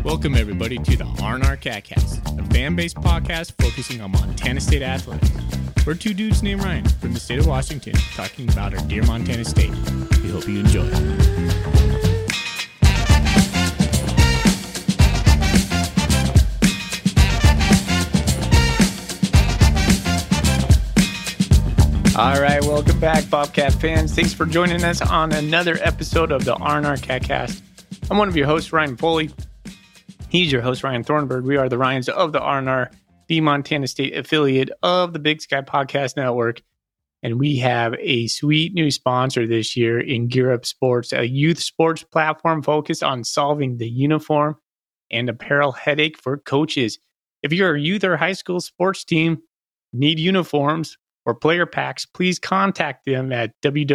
Welcome, everybody, to the R&R CatCast, a fan-based podcast focusing on Montana State athletics. We're two dudes named Ryan from the state of Washington talking about our dear Montana State. We hope you enjoy. All right, welcome back, Bobcat fans. Thanks for joining us on another episode of the R&R CatCast. I'm one of your hosts, Ryan Foley. He's your host, Ryan Thornburg. We are the Ryans of the R&R, the Montana State affiliate of the Big Sky Podcast Network. And we have a sweet new sponsor this year in Gear Up Sports, a youth sports platform focused on solving the uniform and apparel headache for coaches. If you're a youth or high school sports team, need uniforms or player packs, please contact them at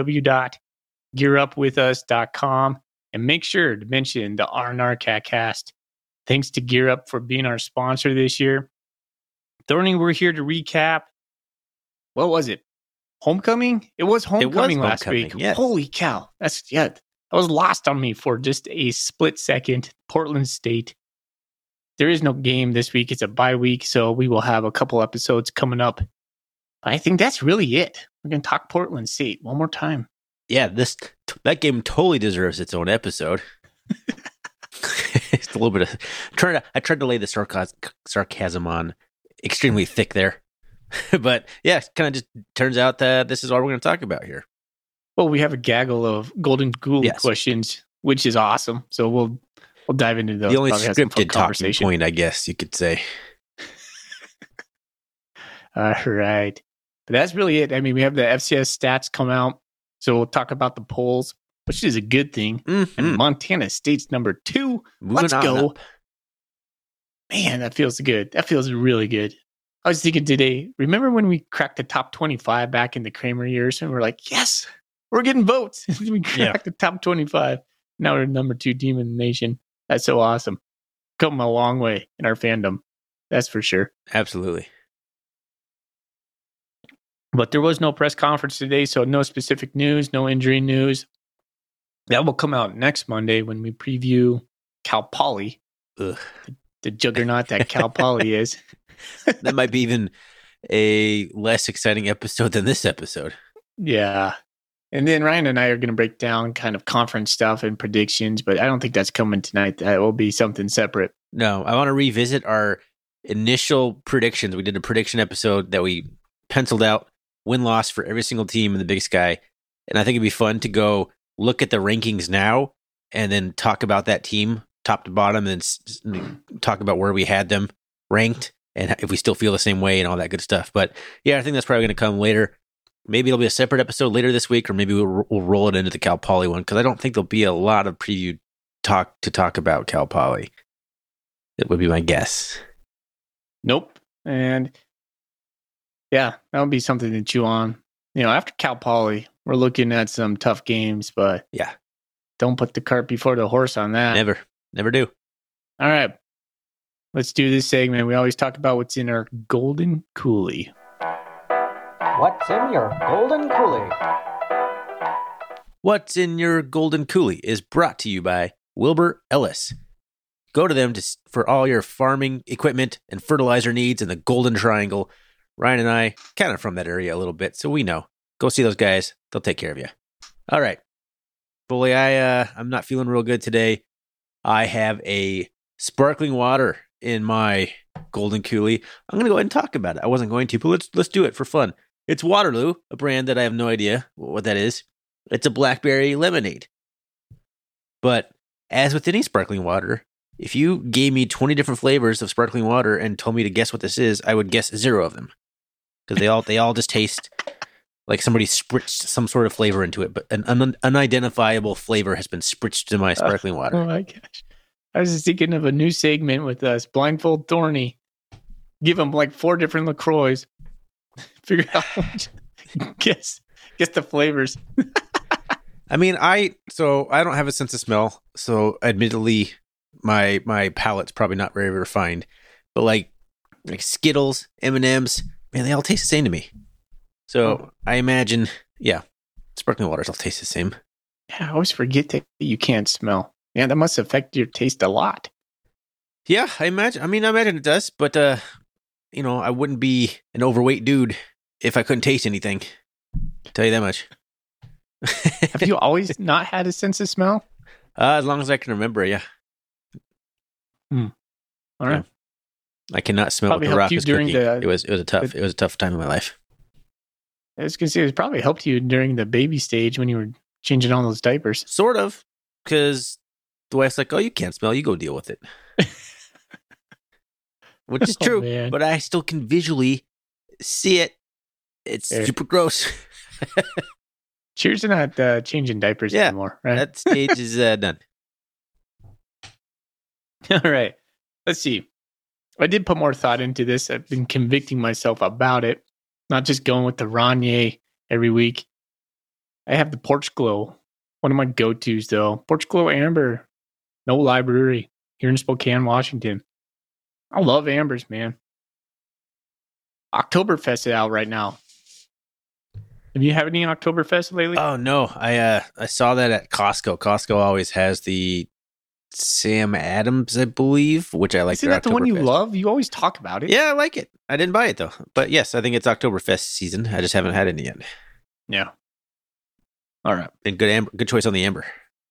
www.gearupwithus.com and make sure to mention the R&R CatCast. Thanks to Gear Up for being our sponsor this year. Thorny, we're here to recap. What was it? Homecoming? It was homecoming last week. Yes. Holy cow. That was lost on me for just a split second. Portland State. There is no game this week. It's a bye week, so we will have a couple episodes coming up. I think that's really it. We're going to talk Portland State one more time. Yeah, that game totally deserves its own episode. It's a little bit of I tried to lay the sarcasm on extremely thick there, but yeah, it kind of just turns out that this is all we're going to talk about here. Well, we have a gaggle of Golden Gould questions, which is awesome. So we'll dive into those. The only scripted talking point, I guess you could say. All right, but that's really it. I mean, we have the FCS stats come out, so we'll talk about the polls, which is a good thing. Mm-hmm. And Montana State's number 2. Let's go. Up. Man, that feels good. That feels really good. I was thinking today, remember when we cracked the top 25 back in the Kramer years? And we're like, yes, we're getting votes. We cracked the top 25. Now we're number 2 team in the nation. That's so awesome. Come a long way in our fandom. That's for sure. Absolutely. But there was no press conference today, so no specific news, no injury news. That will come out next Monday when we preview Cal Poly, the juggernaut that Cal Poly is. That might be even a less exciting episode than this episode. Yeah. And then Ryan and I are going to break down kind of conference stuff and predictions, but I don't think that's coming tonight. That will be something separate. No, I want to revisit our initial predictions. We did a prediction episode that we penciled out win-loss for every single team in the Big Sky. And I think it'd be fun to go look at the rankings now and then talk about that team top to bottom and then talk about where we had them ranked and if we still feel the same way and all that good stuff. But yeah, I think that's probably going to come later. Maybe it'll be a separate episode later this week, or maybe we'll roll it into the Cal Poly one, because I don't think there'll be a lot of preview talk about Cal Poly. That would be my guess. Nope. And yeah, that'll be something to chew on. You know, after Cal Poly, we're looking at some tough games, but yeah, don't put the cart before the horse on that. Never do. All right, let's do this segment. We always talk about what's in our Golden Coolie. What's in your Golden Coolie? What's in your Golden Coolie is brought to you by Wilbur Ellis. Go to them for all your farming equipment and fertilizer needs in the Golden Triangle. Ryan and I kind of from that area a little bit, so we know. Go see those guys. They'll take care of you. All right. Bully, I'm not feeling real good today. I have a sparkling water in my Golden Coolie. I'm going to go ahead and talk about it. I wasn't going to, but let's do it for fun. It's Waterloo, a brand that I have no idea what that is. It's a blackberry lemonade. But as with any sparkling water, if you gave me 20 different flavors of sparkling water and told me to guess what this is, I would guess 0 of them. Because they all just taste like somebody spritzed some sort of flavor into it, but an unidentifiable flavor has been spritzed in my sparkling water. Oh my gosh. I was just thinking of a new segment with us, Blindfold Thorny. Give him like 4 different LaCroix. Figure out guess the flavors. I mean, I don't have a sense of smell, so admittedly my palate's probably not very refined. But like Skittles, M&Ms, man, they all taste the same to me. So I imagine, yeah, sparkling waters all taste the same. Yeah, I always forget that you can't smell. Yeah, that must affect your taste a lot. Yeah, I imagine it does, but I wouldn't be an overweight dude if I couldn't taste anything. Tell you that much. Have you always not had a sense of smell? As long as I can remember, yeah. All right. I cannot smell Probably what the helped rock you is during cooking. It was a tough time in my life. I was going to say, it probably helped you during the baby stage when you were changing all those diapers. Sort of, because the wife's like, "Oh, you can't smell. You go deal with it," which is true. Man. But I still can visually see it. It's super gross. Cheers to not changing diapers anymore, right? That stage is done. All right. Let's see. I did put more thought into this. I've been convicting myself about it, not just going with the Rainier every week. I have the Porch Glow, one of my go-tos, though. Porch Glow Amber, no library here in Spokane, Washington. I love Ambers, man. Oktoberfest is out right now. Have you had any Oktoberfest lately? Oh no, I saw that at Costco. Costco always has the Sam Adams, I believe, which I like. Isn't that the one you love? You always talk about it. Yeah, I like it. I didn't buy it though, but yes, I think it's Oktoberfest season. I just haven't had it yet. Yeah. All right. And good choice on the amber.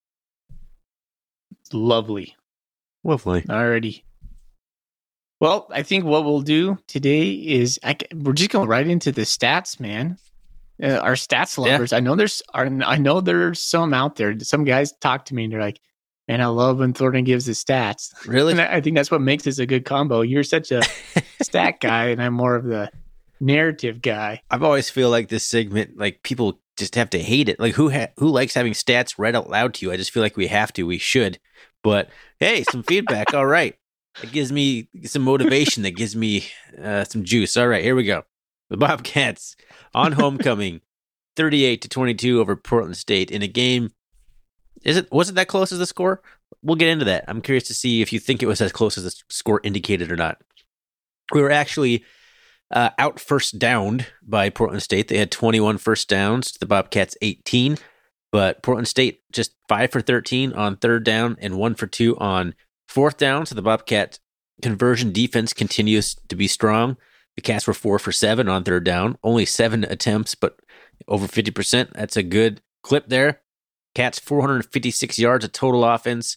Lovely. Alrighty. Well, I think what we'll do today is we're just going right into the stats, man. Our stats lovers. Yeah. I know there's some out there. Some guys talk to me and they're like, "Man, I love when Thornton gives the stats." Really? And I think that's what makes this a good combo. You're such a stat guy, and I'm more of the narrative guy. I've always feel like this segment, like people just have to hate it. Like who likes having stats read out loud to you? I just feel like we have to. We should. But hey, some feedback. All right. It gives me some motivation. That gives me some juice. All right, here we go. The Bobcats on homecoming, 38-22 over Portland State in a game. Was it that close as the score? We'll get into that. I'm curious to see if you think it was as close as the score indicated or not. We were actually out first downed by Portland State. They had 21 first downs to the Bobcats 18, but Portland State just 5 for 13 on third down and 1 for 2 on fourth down. So the Bobcat conversion defense continues to be strong. The Cats were 4 for 7 on third down, only 7 attempts, but over 50%. That's a good clip there. Cats 456 yards of total offense,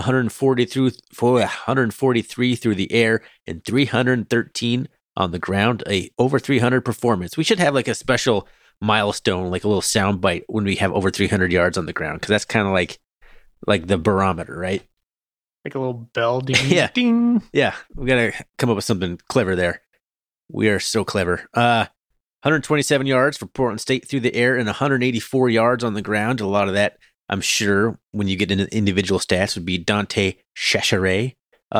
143 through the air, and 313 on the ground. A over 300 performance. We should have like a special milestone, like a little sound bite when we have over 300 yards on the ground, because that's kind of like the barometer, right? Like a little bell ding, yeah. Ding. Yeah, we got to come up with something clever there. We are so clever. 127 yards for Portland State through the air and 184 yards on the ground. A lot of that, I'm sure, when you get into individual stats, would be Dante Chachere.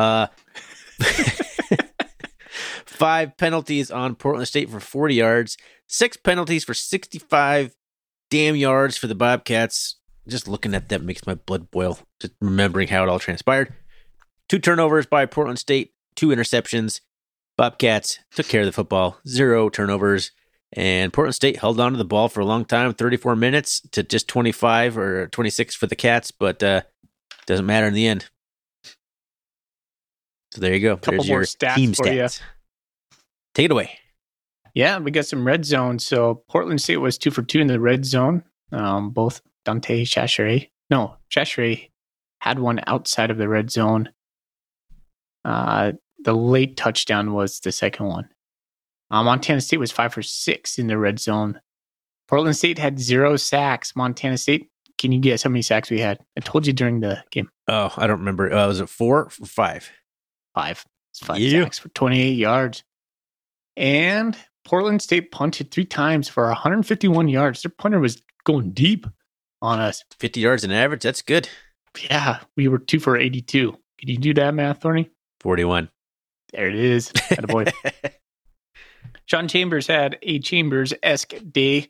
5 penalties on Portland State for 40 yards. 6 penalties for 65 damn yards for the Bobcats. Just looking at that makes my blood boil, just remembering how it all transpired. 2 turnovers by Portland State, 2 interceptions. Bobcats took care of the football, 0 turnovers. And Portland State held on to the ball for a long time, 34 minutes to just 25 or 26 for the Cats, but doesn't matter in the end. So there you go. Couple more stats team for stats. Take it away. Yeah, we got some red zone. So Portland State was 2 for 2 in the red zone. Both Dante Chachere had one outside of the red zone. The late touchdown was the second one. Montana State was 5 for 6 in the red zone. Portland State had 0 sacks. Montana State, can you guess how many sacks we had? I told you during the game. Oh, I don't remember. Was it 4 or 5? 5. It's 5 sacks for 28 yards. And Portland State punted 3 times for 151 yards. Their punter was going deep on us. 50 yards an average. That's good. Yeah, we were 2 for 82. Can you do that math, Thorny? 41. There it is. Attaboy. Sean Chambers had a Chambers-esque day.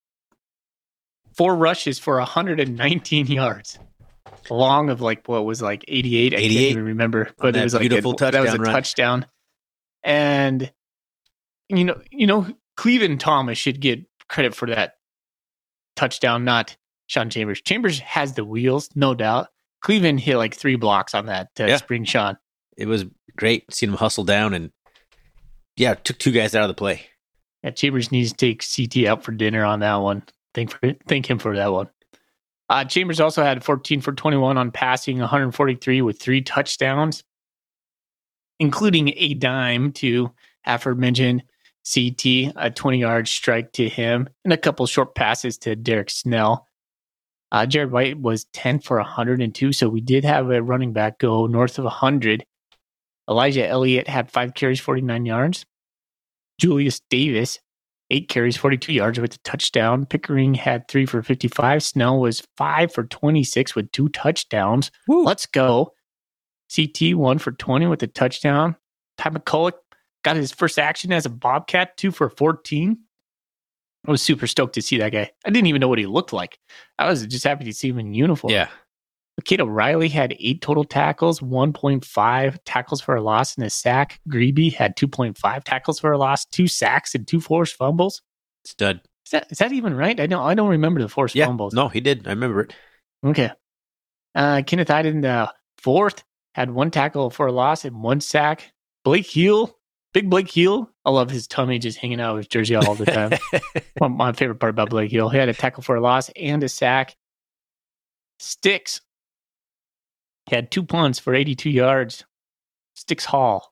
4 rushes for 119 yards. Long of 88. 88. I can't even remember, but it was beautiful touchdown. That was a touchdown. And Cleveland Thomas should get credit for that touchdown, not Sean Chambers. Chambers has the wheels, no doubt. Cleveland hit 3 blocks on that to spring Sean. it was great seeing him hustle down and, took two guys out of the play. Yeah, Chambers needs to take CT out for dinner on that one. Thank him for that one. Chambers also had 14 for 21 on passing, 143 with 3 touchdowns, including a dime to aforementioned CT, a 20-yard strike to him, and a couple short passes to Derek Snell. Jared White was 10 for 102, so we did have a running back go north of 100. Elijah Elliott had 5 carries, 49 yards. Julius Davis, 8 carries, 42 yards with a touchdown. Pickering had 3 for 55. Snell was 5 for 26 with 2 touchdowns. Woo. Let's go. CT 1 for 20 with a touchdown. Ty McCulloch got his first action as a Bobcat, 2 for 14. I was super stoked to see that guy. I didn't even know what he looked like. I was just happy to see him in uniform. Yeah. Kato Riley had 8 total tackles, 1.5 tackles for a loss and a sack. Greeby had 2.5 tackles for a loss, 2 sacks, and 2 forced fumbles. Stud. Is that even right? I don't remember the forced fumbles. No, he did. I remember it. Okay. Kenneth Iden, the fourth, had 1 tackle for a loss and 1 sack. Blake Heel, big Blake Heel. I love his tummy just hanging out of his jersey all the time. My favorite part about Blake Heel. He had a tackle for a loss and a sack. Sticks. He had 2 punts for 82 yards. Sticks Hall.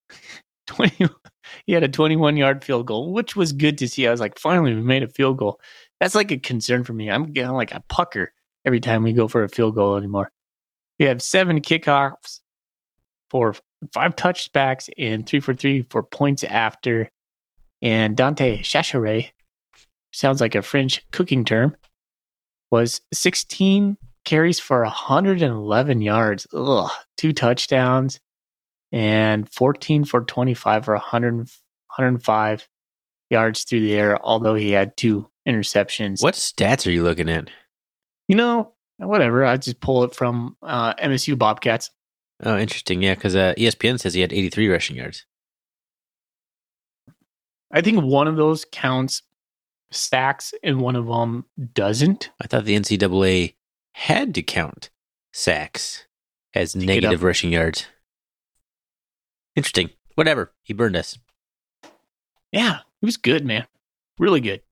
He had a 21-yard field goal, which was good to see. I was like, finally, we made a field goal. That's like a concern for me. I'm getting like a pucker every time we go for a field goal anymore. We have 7 kickoffs for 5 touchbacks and 3 for 3 for points after. And Dante Chachere, sounds like a French cooking term, was 16 carries for 111 yards. 2 touchdowns and 14 for 25 for 105 yards through the air, although he had 2 interceptions. What stats are you looking at? Whatever. I just pull it from MSU Bobcats. Oh, interesting. Yeah, because ESPN says he had 83 rushing yards. I think one of those counts sacks and one of them doesn't. I thought the NCAA had to count sacks as negative rushing yards. Interesting. Whatever. He burned us. Yeah, it was good, man. Really good.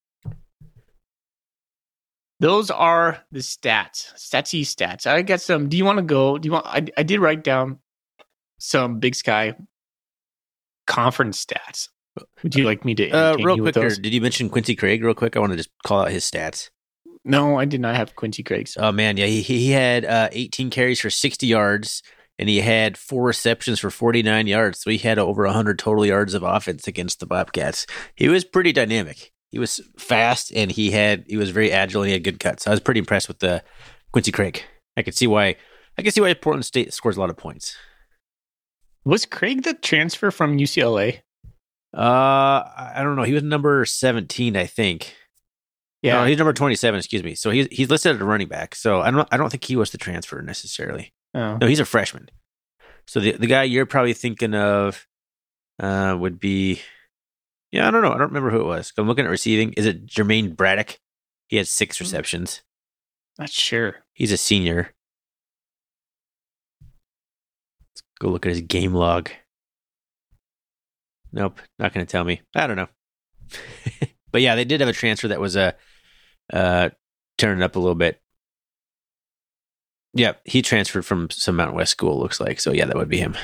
Those are the stats. Statsy stats. I got some. Do you want to go? I did write down some Big Sky conference stats. Would you like me to real quick here, did you mention Quincy Craig real quick? I want to just call out his stats. No, I did not have Quincy Craig's. Oh, man. Yeah, he had 18 carries for 60 yards, and he had 4 receptions for 49 yards. So he had over 100 total yards of offense against the Bobcats. He was pretty dynamic. He was fast, and he was very agile, and he had good cuts. I was pretty impressed with the Quincy Craig. I could see why Portland State scores a lot of points. Was Craig the transfer from UCLA? I don't know. He was number 17, I think. Yeah, no, he's number 27. Excuse me. So he's listed as a running back. So I don't think he was the transfer necessarily. Oh. No, he's a freshman. So the guy you're probably thinking of would be. Yeah, I don't know. I don't remember who it was. I'm looking at receiving. Is it Jermaine Braddock? He had 6 receptions. Not sure. He's a senior. Let's go look at his game log. Nope, not going to tell me. I don't know. But yeah, they did have a transfer that was turning up a little bit. Yeah, he transferred from some Mountain West school, looks like. So yeah, that would be him.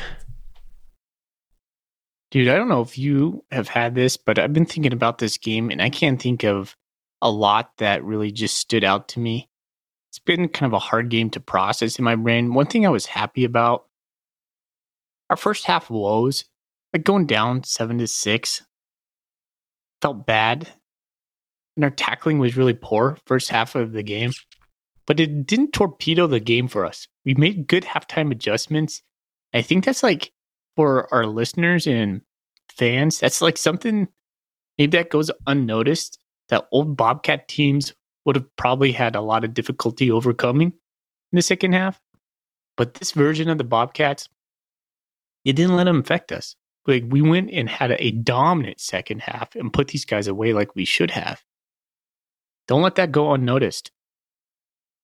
Dude, I don't know if you have had this, but I've been thinking about this game, and I can't think of a lot that really just stood out to me. It's been kind of a hard game to process in my brain. One thing I was happy about, our first half woes, like going down 7-6, felt bad. And our tackling was really poor first half of the game. But it didn't torpedo the game for us. We made good halftime adjustments. I think that's like, for our listeners and fans, that's like something maybe that goes unnoticed that old Bobcat teams would have probably had a lot of difficulty overcoming in the second half. But this version of the Bobcats, it didn't let them affect us. Like, we went and had a dominant second half and put these guys away like we should have. Don't let that go unnoticed.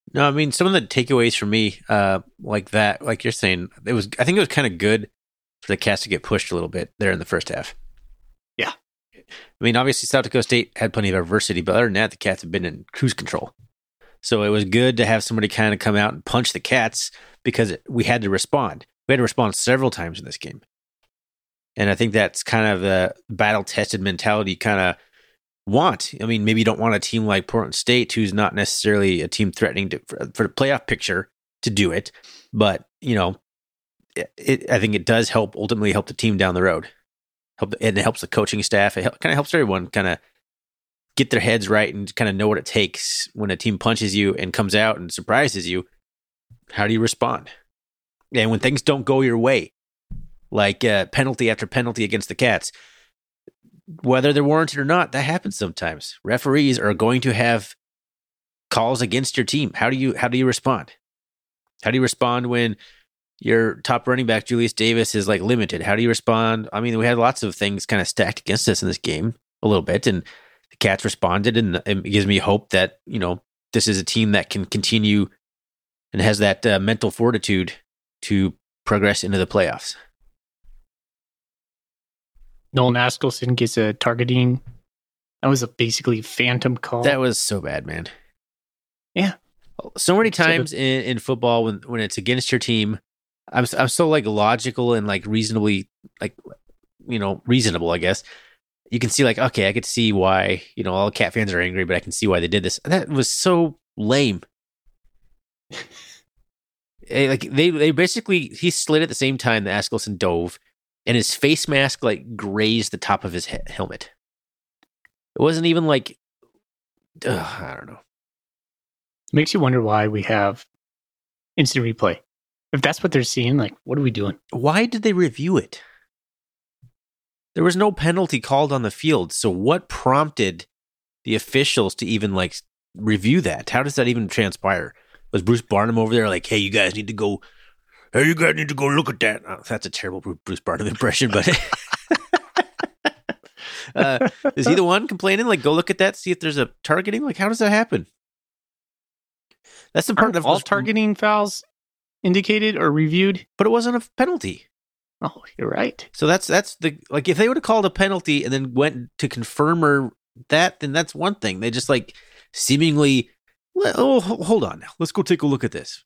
No, I mean, some of the takeaways for me, like that, like you're saying, I think it was kind of good for the Cats to get pushed a little bit there in the first half. Yeah. I mean, obviously, South Dakota State had plenty of adversity, but other than that, the Cats have been in cruise control. So it was good to have somebody kind of come out and punch the Cats because we had to respond. We had to respond several times in this game. And I think that's kind of the battle-tested mentality you kind of want. I mean, maybe you don't want a team like Portland State, who's not necessarily a team threatening for the playoff picture, to do it. But, you know, I think it does ultimately help the team down the road. And it helps the coaching staff. It kind of helps everyone kind of get their heads right and kind of know what it takes when a team punches you and comes out and surprises you. How do you respond? And when things don't go your way, like penalty after penalty against the Cats, whether they're warranted or not, that happens sometimes. Referees are going to have calls against your team. How do you respond? How do you respond when your top running back, Julius Davis, is like limited? How do you respond? I mean, we had lots of things kind of stacked against us in this game a little bit, and the Cats responded, and it gives me hope that, you know, this is a team that can continue and has that mental fortitude to progress into the playoffs. Nolan Askelson gets a targeting. That was a basically phantom call. That was so bad, man. Yeah. So many times in football when it's against your team, I'm so like logical and like reasonably, like, you know, reasonable, I guess. You can see like, okay, I could see why, you know, all Cat fans are angry, but I can see why they did this. That was so lame. Like they basically, he slid at the same time that Askelson dove, and his face mask like grazed the top of his helmet. It wasn't even like, I don't know. Makes you wonder why we have instant replay. If that's what they're seeing, like, what are we doing? Why did they review it? There was no penalty called on the field. So what prompted the officials to even like review that? How does that even transpire? Was Bruce Barnum over there like, hey, you guys need to go look at that? Oh, that's a terrible Bruce Barnum impression, but is he the one complaining? Like, go look at that, see if there's a targeting? Like, how does that happen? That's the part of all targeting fouls indicated or reviewed, but it wasn't a penalty. Oh, you're right. So that's the, like, if they would have called a penalty and then went to confirm that, then that's one thing. They just like seemingly, oh, hold on now, let's go take a look at this.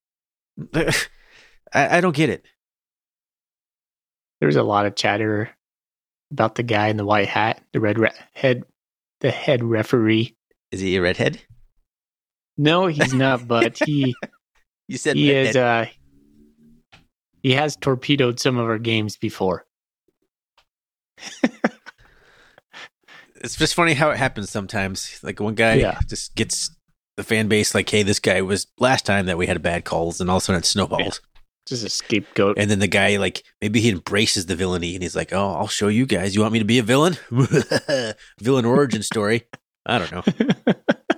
I don't get it. There's a lot of chatter about the guy in the white hat, the head referee. Is he a redhead? No, he's not. But he he has torpedoed some of our games before. It's just funny how it happens sometimes. Like one guy just gets the fan base like, hey, this guy was last time that we had bad calls, and all of a sudden it snowballs. Yeah. Just a scapegoat. And then the guy, like, maybe he embraces the villainy and he's like, oh, I'll show you guys. You want me to be a villain? Villain origin story. I don't know.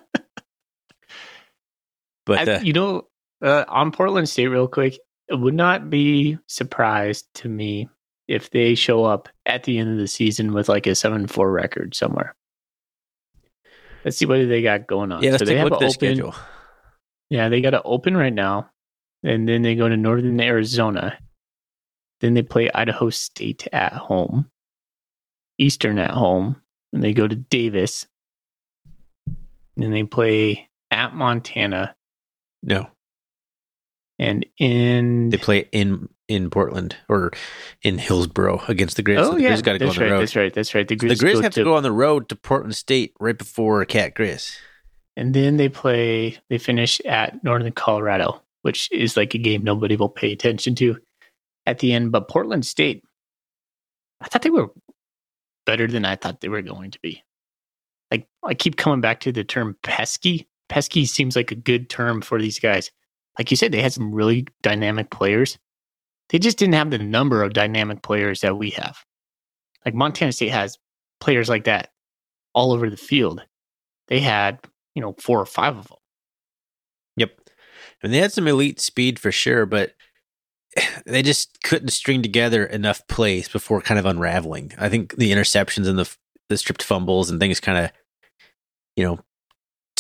But on Portland State real quick, it would not be surprised to me if they show up at the end of the season with like a 7-4 record somewhere. Let's see what they got going on. Yeah, let's take a look at their schedule. Yeah, they got to open right now. And then they go to Northern Arizona. Then they play Idaho State at home. Eastern at home. And they go to Davis. And then they play at Montana. No. And they play in Portland or in Hillsboro against the Grizz. Oh, so the yeah. Grizz got to go on the road. That's right. The Grizz have to go on the road to Portland State right before Cat Grizz. And then they finish at Northern Colorado, which is like a game nobody will pay attention to at the end. But Portland State, I thought they were better than I thought they were going to be. Like, I keep coming back to the term pesky. Pesky seems like a good term for these guys. Like you said, they had some really dynamic players. They just didn't have the number of dynamic players that we have. Like Montana State has players like that all over the field. They had, 4 or 5 of them. Yep. And they had some elite speed for sure, but they just couldn't string together enough plays before kind of unraveling. I think the interceptions and the stripped fumbles and things kind of,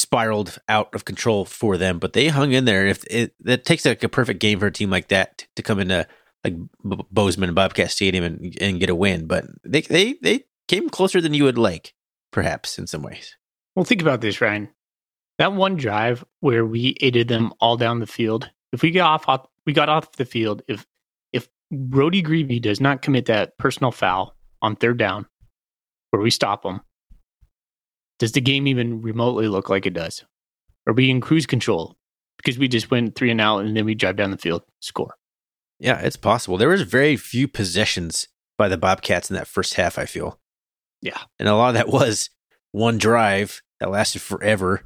spiraled out of control for them, but they hung in there. That takes like a perfect game for a team like that to come into like Bozeman and Bobcat Stadium and get a win. But they came closer than you would like, perhaps in some ways. Well, think about this, Ryan. That one drive where we aided them all down the field. If we got off the field, if Brody Greavy does not commit that personal foul on third down, where we stop them, does the game even remotely look like it does? Are we in cruise control because we just went 3 and out and then we drive down the field, score? Yeah, it's possible. There was very few possessions by the Bobcats in that first half, I feel. Yeah. And a lot of that was one drive that lasted forever.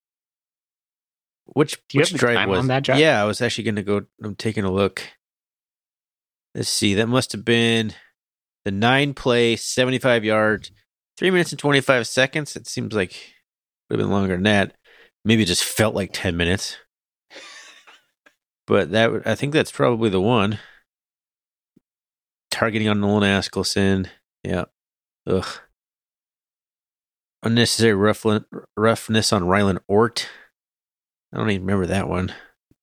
Which drive was on that drive? Yeah, I was actually going to go. I'm taking a look. Let's see. That must have been the 9-play, 75 yards, 3 minutes and 25 seconds. It seems like it would have been longer than that. Maybe it just felt like 10 minutes. But I think that's probably the one. Targeting on Nolan Askelson. Yeah. Ugh. Unnecessary roughness on Rylan Ort. I don't even remember that one.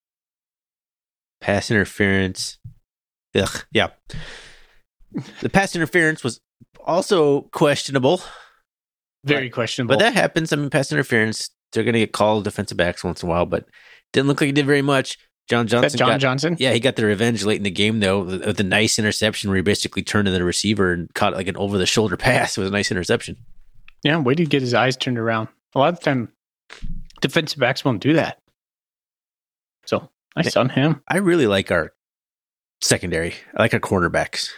Pass interference. Ugh. Yeah. The pass interference was also questionable. Very questionable. But that happens. I mean, pass interference, they're going to get called defensive backs once in a while, but didn't look like he did very much. John Johnson. Yeah, he got the revenge late in the game, though, with the nice interception where he basically turned to the receiver and caught like an over-the-shoulder pass. It was a nice interception. Yeah, way to get his eyes turned around. A lot of the time, defensive backs won't do that. So, nice on him. I really like our secondary. I like our cornerbacks.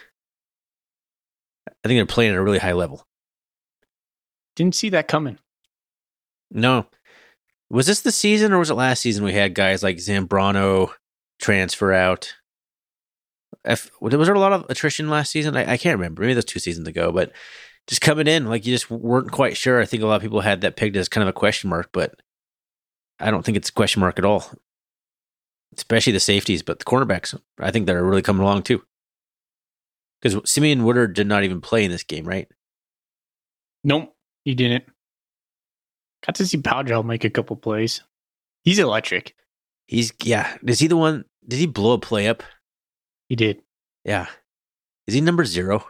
I think they're playing at a really high level. Didn't see that coming. No. Was this the season or was it last season we had guys like Zambrano transfer out? Was there a lot of attrition last season? I can't remember. Maybe that's 2 seasons ago, but just coming in, like you just weren't quite sure. I think a lot of people had that pegged as kind of a question mark, but I don't think it's a question mark at all. Especially the safeties, but the cornerbacks, I think they're really coming along too. Because Simeon Woodard did not even play in this game, right? Nope, he didn't. Got to see Powdrell make a couple plays. He's electric. Is he the one? Did he blow a play up? He did. Yeah. Is he number 0?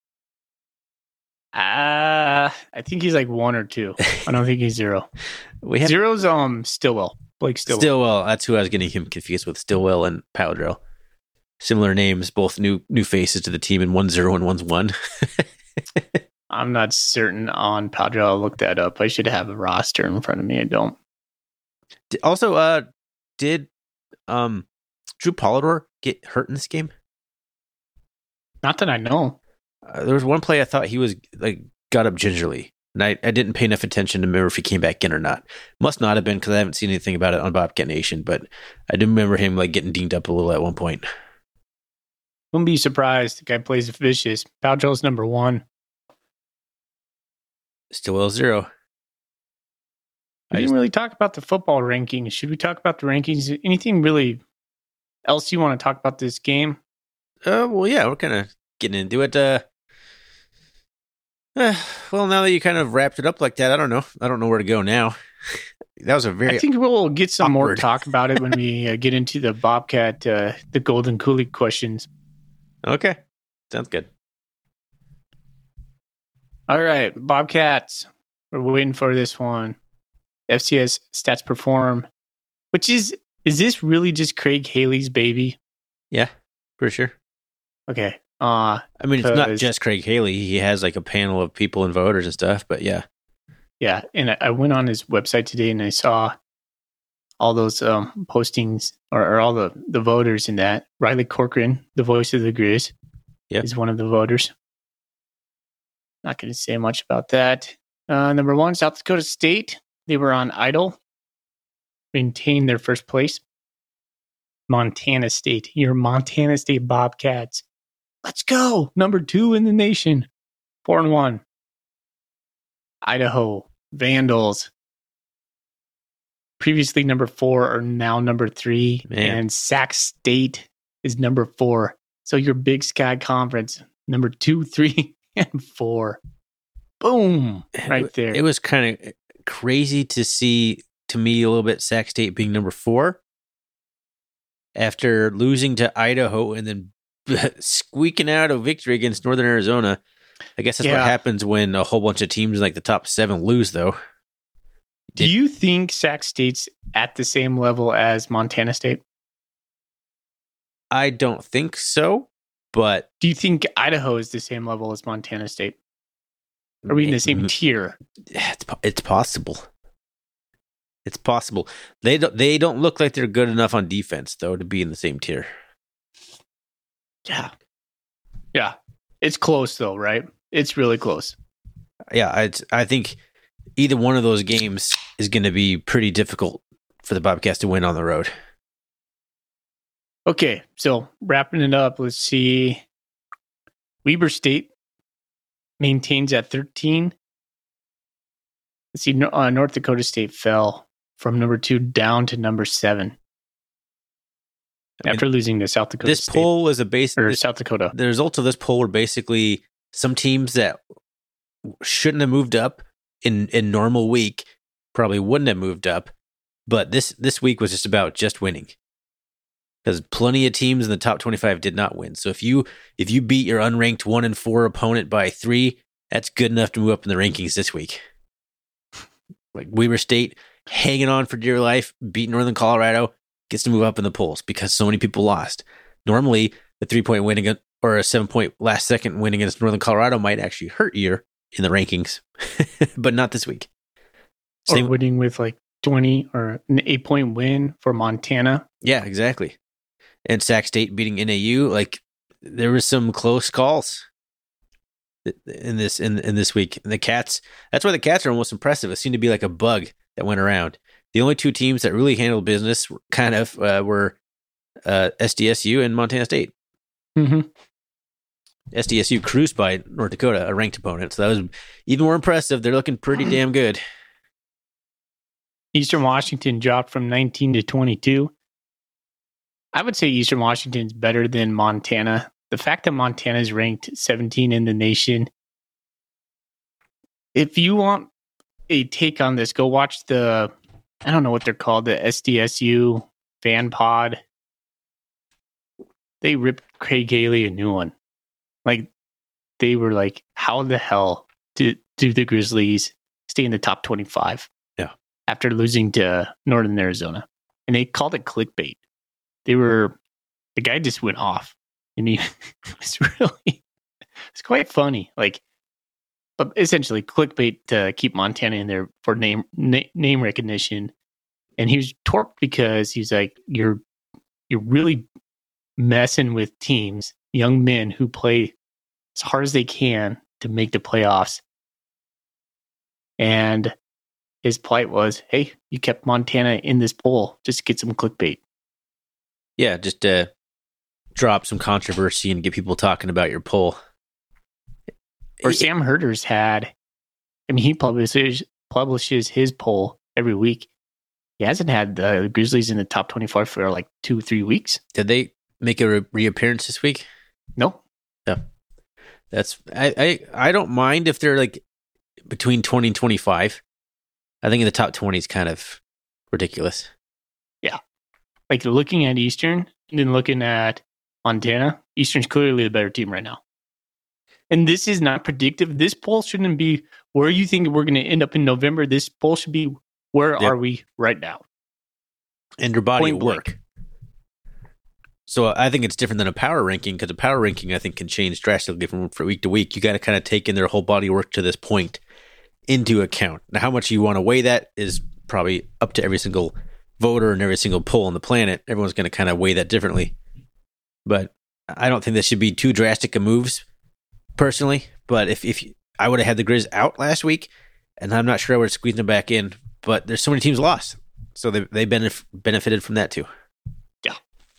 I think he's like 1 or 2. I don't think he's 0. Zero's Stillwell. Blake Stillwell. Stillwell. That's who I was getting him confused with. Stillwell and Powdrell. Similar names, both new faces to the team, and one's 0 and one's 1. I'm not certain on Powdrell. I'll look that up. I should have a roster in front of me. I don't. Also, did Drew Polidor get hurt in this game? Not that I know. There was one play I thought he was like got up gingerly, and I didn't pay enough attention to remember if he came back in or not. Must not have been because I haven't seen anything about it on Bobcat Nation, but I do remember him like getting dinged up a little at one point. Wouldn't be surprised. The guy plays vicious. Powdrell's number 1. Stillwell 0. I didn't really talk about the football rankings. Should we talk about the rankings? Anything really else you want to talk about this game? Well, yeah, we're kind of getting into it. Well, now that you kind of wrapped it up like that, I don't know. I don't know where to go now. That was a very. I think we'll get some awkward. more talk about it when we get into the Bobcat, the Golden Coolie questions. Okay, sounds good. All right, Bobcats. We're waiting for this one. FCS Stats Perform, which is this really just Craig Haley's baby? Yeah, for sure. Okay. I mean, it's not just Craig Haley. He has like a panel of people and voters and stuff, but yeah. Yeah, and I went on his website today and I saw all those postings or all the voters in that. Riley Corcoran, the voice of the Grizz, is one of the voters. Not going to say much about that. Number 1, South Dakota State. They were on Idle. Maintained their first place. Montana State. Your Montana State Bobcats. Let's go. Number 2 in the nation. 4-1. Idaho Vandals. Previously number 4 are now number 3. Man. And Sac State is number 4. So your Big Sky Conference, number 2, 3, and 4. Boom. Right there. It was kind of crazy to see to me a little bit Sac State being number 4 after losing to Idaho and then squeaking out a victory against Northern Arizona. I guess that's what happens when a whole bunch of teams like the top 7 lose, though. Do you think Sac State's at the same level as Montana State? I don't think so, but... Do you think Idaho is the same level as Montana State? Are we in the same tier? It's possible. It's possible. They don't look like they're good enough on defense, though, to be in the same tier. Yeah. Yeah. It's close, though, right? It's really close. Yeah, I think either one of those games is going to be pretty difficult for the Bobcats to win on the road. Okay, so wrapping it up, let's see. Weber State maintains at 13. Let's see, North Dakota State fell from number 2 down to number 7 after losing to South Dakota This State. poll was a base... South Dakota. The results of this poll were basically some teams that shouldn't have moved up in normal week probably wouldn't have moved up, but this week was just about just winning. Because plenty of teams in the top 25 did not win. So if you beat your unranked 1-4 opponent by 3, that's good enough to move up in the rankings this week. Like Weber State hanging on for dear life, beating Northern Colorado, gets to move up in the polls because so many people lost. Normally, the 3-point win against, or a 7-point last second win against Northern Colorado might actually hurt you in the rankings, but not this week. Or winning with like 20 or an 8-point win for Montana. Yeah, exactly. And Sac State beating NAU, like there was some close calls in this week. And the Cats, that's why the Cats are almost impressive. It seemed to be like a bug that went around. The only 2 teams that really handled business kind of were SDSU and Montana State. Mm-hmm. SDSU cruised by North Dakota, a ranked opponent. So that was even more impressive. They're looking pretty damn good. Eastern Washington dropped from 19 to 22. I would say Eastern Washington's better than Montana. The fact that Montana is ranked 17 in the nation. If you want a take on this, go watch the, I don't know what they're called, the SDSU fan pod. They ripped Craig Haley a new one. Like, they were like, how the hell do the Grizzlies stay in the top 25? Yeah. After losing to Northern Arizona. And they called it clickbait. The guy just went off. And he it's quite funny. Like, but essentially clickbait to keep Montana in there for name recognition. And he was torqued because he's like, you're really messing with teams, young men who play as hard as they can to make the playoffs. And his plight was, hey, you kept Montana in this poll just to get some clickbait. Yeah, just drop some controversy and get people talking about your poll. Or Sam Herder's had, I mean, he publishes his poll every week. He hasn't had the Grizzlies in the top 24 for like 2-3 weeks. Did they make a reappearance this week? No. Yeah. That's I don't mind if they're like between 20 and 25. I think in the top 20 is kind of ridiculous. Yeah. Like looking at Eastern and then looking at Montana, Eastern's clearly the better team right now. And this is not predictive. This poll shouldn't be where you think we're going to end up in November. This poll should be where are we right now? And your body Point of work. So I think it's different than a power ranking because a power ranking I think can change drastically from week to week. You got to kind of take in their whole body of work to this point into account. Now, how much you want to weigh that is probably up to every single voter and every single poll on the planet. Everyone's going to kind of weigh that differently. But I don't think this should be too drastic of moves, personally. But if I would have had the Grizz out last week, and I'm not sure I would have squeezed them back in. But there's so many teams lost, so they benefited from that too. Yeah,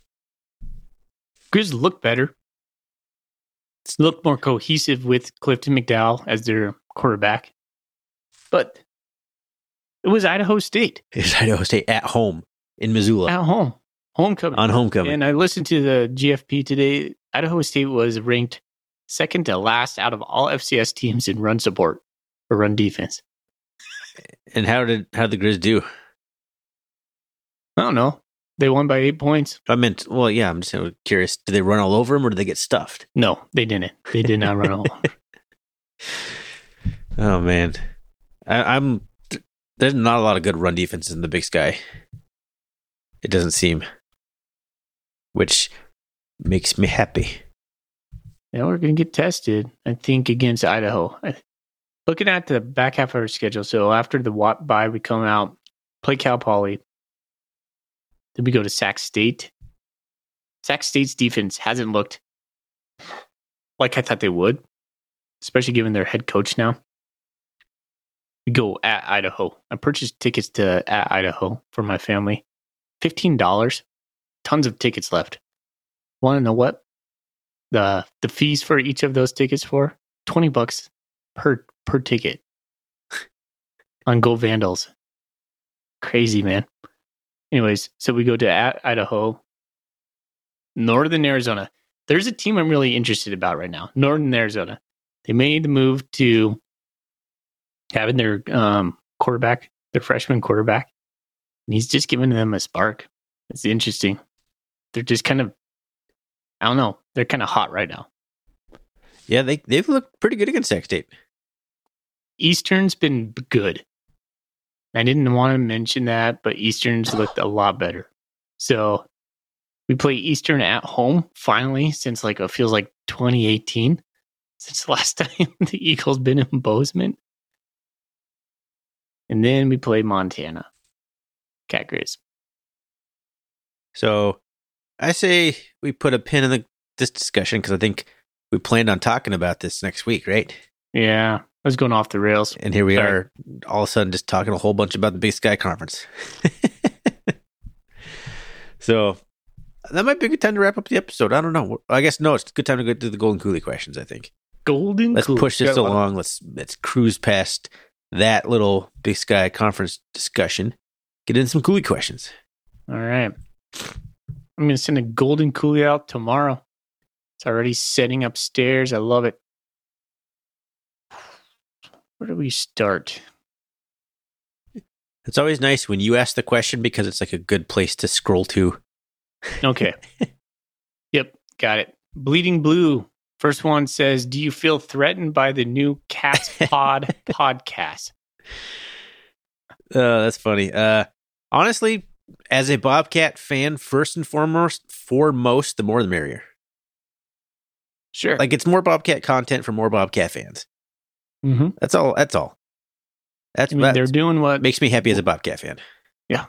Grizz look better. It's looked more cohesive with Clifton McDowell as their quarterback. But it was Idaho State. It was Idaho State at home in Missoula. At home. Homecoming. On homecoming. And I listened to the GFP today. Idaho State was ranked second to last out of all FCS teams in run support or run defense. And how did the Grizz do? I don't know. They won by 8 points. I meant, well, yeah, I'm just curious. Did they run all over him or did they get stuffed? No, they didn't. They did not run all over. Oh, man. There's not a lot of good run defenses in the Big Sky. It doesn't seem. Which makes me happy. Yeah, we're going to get tested, I think, against Idaho. Looking at the back half of our schedule, so after the bye, we come out, play Cal Poly. Then we go to Sac State. Sac State's defense hasn't looked like I thought they would, especially given their head coach now. We go at Idaho. I purchased tickets to at Idaho for my family. $15. Tons of tickets left. Want to know what the fees for each of those tickets for? $20 per ticket on Go Vandals. Crazy, man. Anyways, so we go to at Idaho, Northern Arizona. There's a team I'm really interested about right now. Northern Arizona. They made the move to having their quarterback, their freshman quarterback, and he's just giving them a spark. It's interesting. They're just kind of, I don't know. They're kind of hot right now. Yeah, they've looked pretty good against Sac State. Eastern's been good. I didn't want to mention that, but Eastern's looked a lot better. So we play Eastern at home finally since it feels like 2018, since the last time the Eagles been in Bozeman. And then we play Montana. Cat Grizz. So I say we put a pin in this discussion because I think we planned on talking about this next week, right? Yeah, I was going off the rails. And here we are all of a sudden just talking a whole bunch about the Big Sky Conference. So that might be a good time to wrap up the episode. I don't know. I guess, no, it's a good time to go to the Golden Coulee questions, I think. Let's push this along. Let's cruise past that little Big Sky Conference discussion. Get in some Coulee questions. All right. I'm going to send a Golden Coulee out tomorrow. It's already setting upstairs. I love it. Where do we start? It's always nice when you ask the question because it's like a good place to scroll to. Okay. Yep, got it. Bleeding Blue. First one says, do you feel threatened by the new Cats Pod podcast? That's funny. Honestly, as a Bobcat fan, first and foremost, the more the merrier. Sure. Like, it's more Bobcat content for more Bobcat fans. Mm-hmm. That's all. They're doing what makes me happy as a Bobcat fan. Yeah.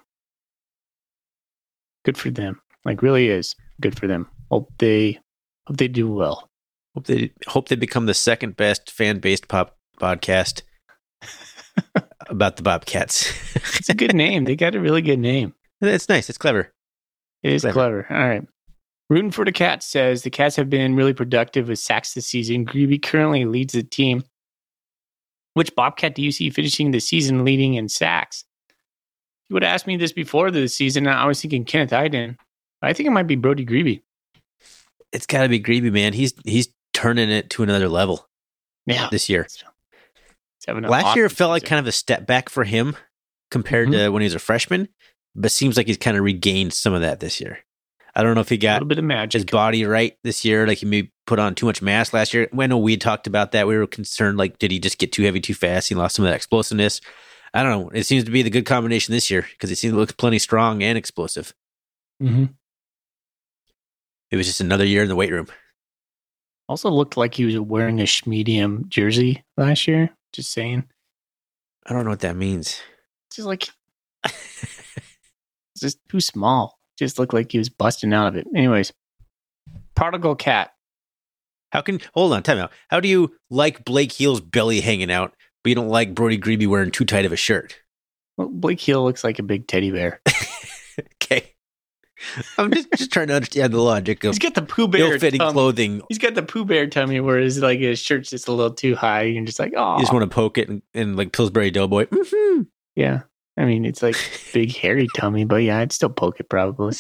Good for them. Really is good for them. Hope they do well. Hope they become the second best fan-based podcast about the Bobcats. It's a good name. They got a really good name. It's nice. It's clever. It is clever. All right. Rooting for the Cats says the Cats have been really productive with sacks this season. Greeby currently leads the team. Which Bobcat do you see finishing the season leading in sacks? If you would have asked me this before the season, I was thinking Kenneth Iden. I think it might be Brody Greeby. It's got to be Greeby, man. He's turning it to another level. Yeah, this year. Last year felt like kind of a step back for him compared to when he was a freshman, but seems like he's kind of regained some of that this year. I don't know if he got a little bit of magic. His body right this year. Like, he maybe put on too much mass last year. I know we talked about that. We were concerned, like, did he just get too heavy too fast? He lost some of that explosiveness. I don't know. It seems to be the good combination this year because he seems to look plenty strong and explosive. Mm-hmm. It was just another year in the weight room. Also looked like he was wearing a Schmedium jersey last year. Just saying. I don't know what that means. It's just like, it's just too small. Just looked like he was busting out of it. Anyways, Prodigal Cat. Hold on, time out. How do you like Blake Heel's belly hanging out, but you don't like Brody Greeby wearing too tight of a shirt? Well, Blake Heel looks like a big teddy bear. Okay. I'm just trying to understand the logic of he's got the Pooh Bear ill-fitting clothing. He's got the Pooh Bear tummy where his shirt's just a little too high. You're just like, oh. You just want to poke it and like Pillsbury Doughboy. Mm-hmm. Yeah. I mean, it's like big hairy tummy, but yeah, I'd still poke it probably.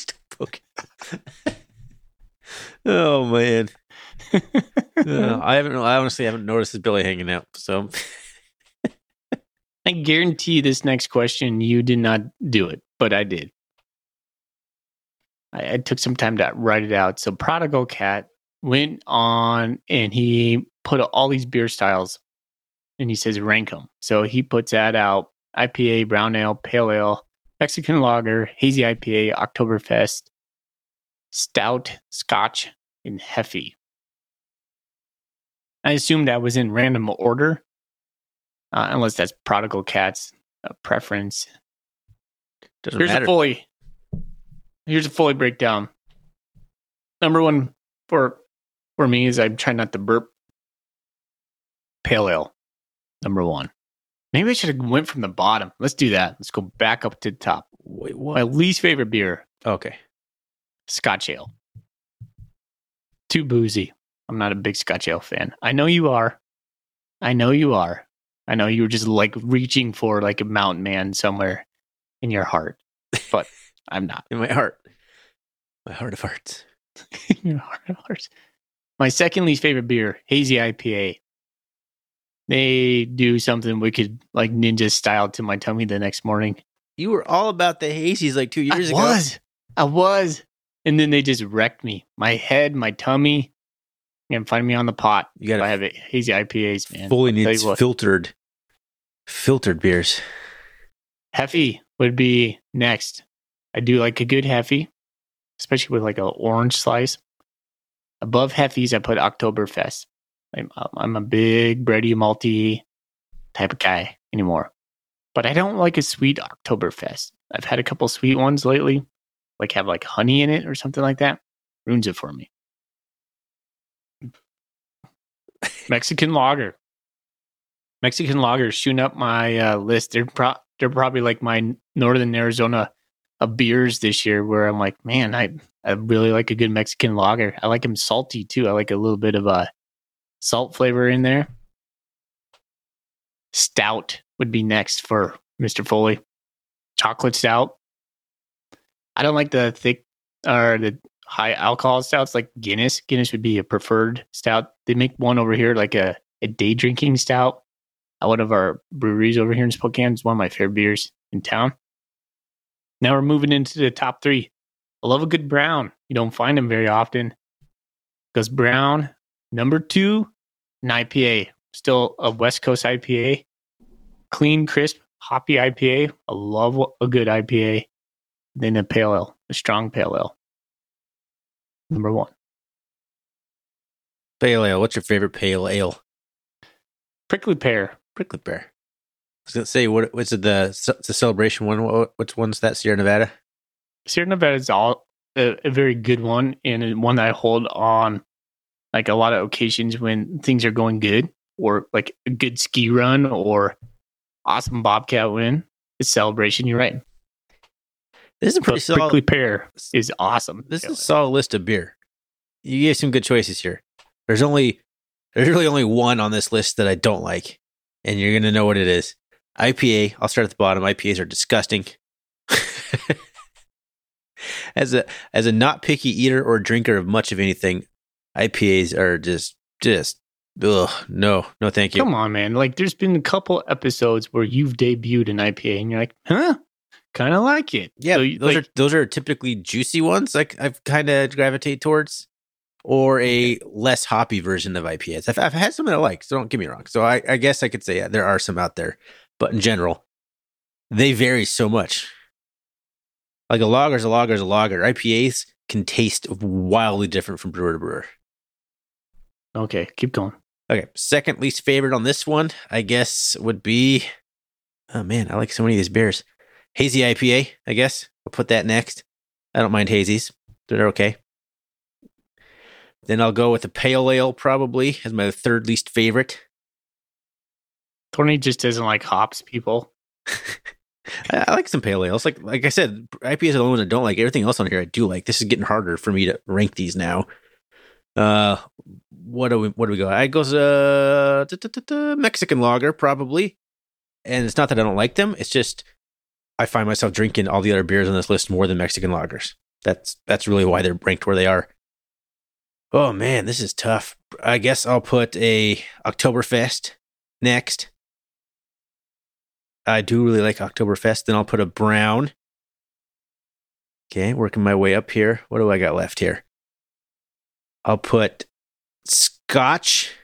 Oh, man. I honestly haven't noticed his belly hanging out. So I guarantee this next question, you did not do it, but I did. I took some time to write it out. So Prodigal Cat went on and he put all these beer styles and he says rank them. So he puts that out: IPA, brown ale, pale ale, Mexican lager, hazy IPA, Oktoberfest, stout, Scotch, and Heffy. I assume that was in random order, unless that's Prodigal Cat's preference. Doesn't Here's matter. a fully breakdown. Number one for me is I'm trying not to burp. Pale ale, number one. Maybe I should have went from the bottom. Let's do that. Let's go back up to the top. Wait, My what? least favorite beer, Okay. Scotch ale. Too boozy. I'm not a big Scotch ale fan. I know you are. I know you were just like reaching for like a mountain man somewhere in your heart, but I'm not. In my heart. My heart of hearts. Your heart of hearts. My second least favorite beer, hazy IPA. They do something wicked like ninja style to my tummy the next morning. You were all about the hazies like 2 years ago. I was. And then they just wrecked me. My head, my tummy. You can find me on the pot. You got I to have it. Hazy IPAs, man. fully I'll tell needs you what. filtered beers. Heffy would be next. I do like a good Heffy, especially with like an orange slice. Above Heffies, I put Oktoberfest. I'm a big bready, malty type of guy anymore. But I don't like a sweet Oktoberfest. I've had a couple sweet ones lately, like have like honey in it or something like that. Ruins it for me. Mexican lager. Mexican lager is shooting up my list. They're probably like my Northern Arizona of beers this year, where I'm like, man, I really like a good Mexican lager. I like them salty too. I like a little bit of a salt flavor in there. Stout would be next for Mr. Foley. Chocolate stout. I don't like the thick or the high alcohol stouts like Guinness. Guinness would be a preferred stout. They make one over here like a day drinking stout at one of our breweries over here in Spokane. It's one of my favorite beers in town. Now we're moving into the top three. I love a good brown. You don't find them very often. Because brown, number two, an IPA. Still a West Coast IPA. Clean, crisp, hoppy IPA. I love a good IPA. Then a pale ale, a strong pale ale. Number one. Pale ale. What's your favorite pale ale? Prickly pear. Prickly pear. I was going to say, what's it, the celebration one? Which one's that? Sierra Nevada? Sierra Nevada is all a very good one, and one that I hold on like a lot of occasions when things are going good, or like a good ski run or awesome Bobcat win. It's celebration. You're right. This is a pretty But solid. Prickly pear is awesome. This is a solid list of beer. You gave some good choices here. There's really only one on this list that I don't like, and you're gonna know what it is. IPA. I'll start at the bottom. IPAs are disgusting. As a not picky eater or drinker of much of anything, IPAs are just ugh, no, thank you. Come on, man. Like, there's been a couple episodes where you've debuted an IPA, and you're like, huh? Kind of like it. Yeah, So, those are typically juicy ones. Like I've kind of gravitate towards, or a less hoppy version of IPAs. I've had some that I like, so don't get me wrong. So I guess I could say there are some out there, but in general, they vary so much. Like a lager is a lager is a lager. IPAs can taste wildly different from brewer to brewer. Okay, keep going. Okay, second least favorite on this one, I guess, would be. Oh man, I like so many of these beers. Hazy IPA, I guess. I'll put that next. I don't mind hazies. They're okay. Then I'll go with the pale ale, probably, as my third least favorite. Tony just doesn't like hops, people. I like some pale ales. Like I said, IPAs are the only ones I don't like. Everything else on here I do like. This is getting harder for me to rank these now. What do we go? I goes Mexican lager, probably. And it's not that I don't like them. It's just I find myself drinking all the other beers on this list more than Mexican lagers. That's really why they're ranked where they are. Oh man, this is tough. I guess I'll put a Oktoberfest next. I do really like Oktoberfest. Then I'll put a brown. Okay, working my way up here. What do I got left here? I'll put Scotch.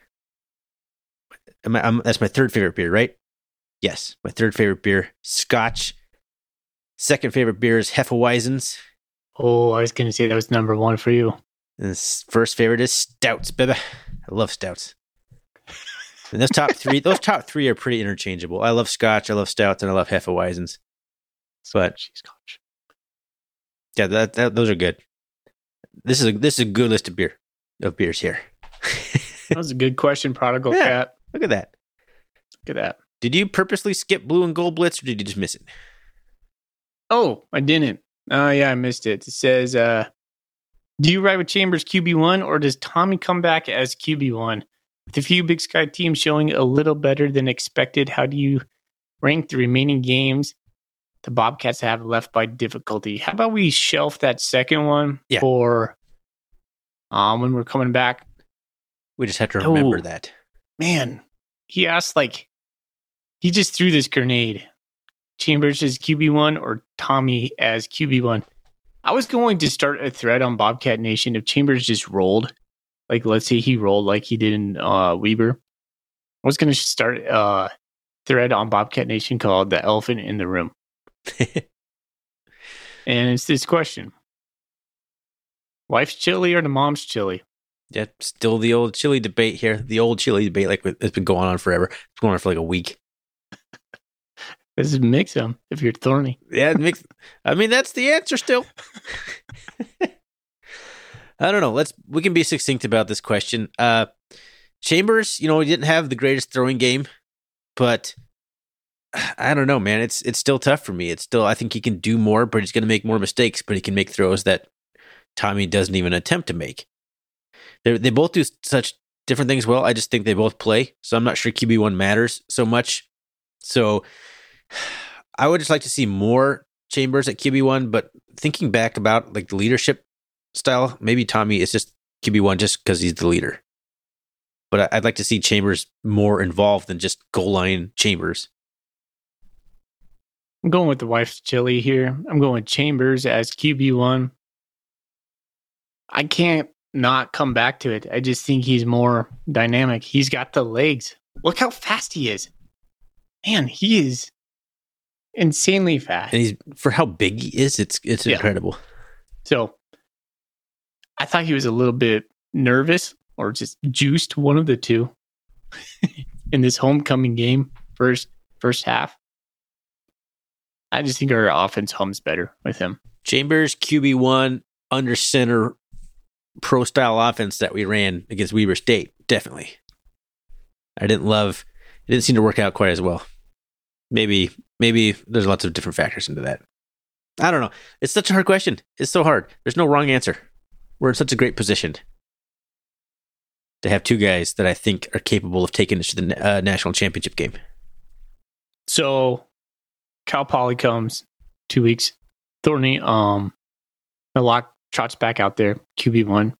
That's my third favorite beer, right? Yes, my third favorite beer, Scotch. Second favorite beer is Hefeweizens. Oh, I was going to say that was number one for you. And first favorite is Stouts, baby. I love Stouts. And those top three are pretty interchangeable. I love Scotch, I love Stouts, and I love Hefeweizens. But Scotch. Yeah, those are good. This is a good list of beers here. That was a good question, Prodigal Cat. Look at that. Look at that. Did you purposely skip Blue and Gold Blitz, or did you just miss it? Oh, I didn't. Oh, yeah, I missed it. It says, do you ride with Chambers QB1, or does Tommy come back as QB1? With a few Big Sky teams showing a little better than expected, how do you rank the remaining games the Bobcats have left by difficulty? How about we shelf that second one for when we're coming back? We just have to remember that. Man, he asked he just threw this grenade. Chambers as QB1 or Tommy as QB1. I was going to start a thread on Bobcat Nation if Chambers just rolled. Let's say he rolled like he did in Weber. I was going to start a thread on Bobcat Nation called The Elephant in the Room. And it's this question. Wife's chili or the mom's chili? Yeah, still the old chili debate here. The old chili debate, it's been going on forever. It's going on for a week. This is mix them if you're thorny. Yeah, mix. I mean, that's the answer still. I don't know. We can be succinct about this question. Chambers, he didn't have the greatest throwing game, but I don't know, man. It's still tough for me. I think he can do more, but he's going to make more mistakes, but he can make throws that Tommy doesn't even attempt to make. They both do such different things well. I just think they both play, so I'm not sure QB1 matters so much. So I would just like to see more Chambers at QB1, but thinking back about the leadership style, maybe Tommy is just QB1 just because he's the leader. But I'd like to see Chambers more involved than just goal line Chambers. I'm going with the wife's chili here. I'm going with Chambers as QB1. I can't not come back to it. I just think he's more dynamic. He's got the legs. Look how fast he is. Man, he is insanely fast. And for how big he is, it's incredible. So I thought he was a little bit nervous or just juiced, one of the two, in this homecoming game, first half. I just think our offense hums better with him. Chambers, QB1, under center, pro style offense that we ran against Weber State. Definitely. It didn't seem to work out quite as well. Maybe there's lots of different factors into that. I don't know. It's such a hard question. It's so hard. There's no wrong answer. We're in such a great position to have two guys that I think are capable of taking us to the national championship game. So Cal Poly comes 2 weeks. Thorny, a lock trots back out there, QB1.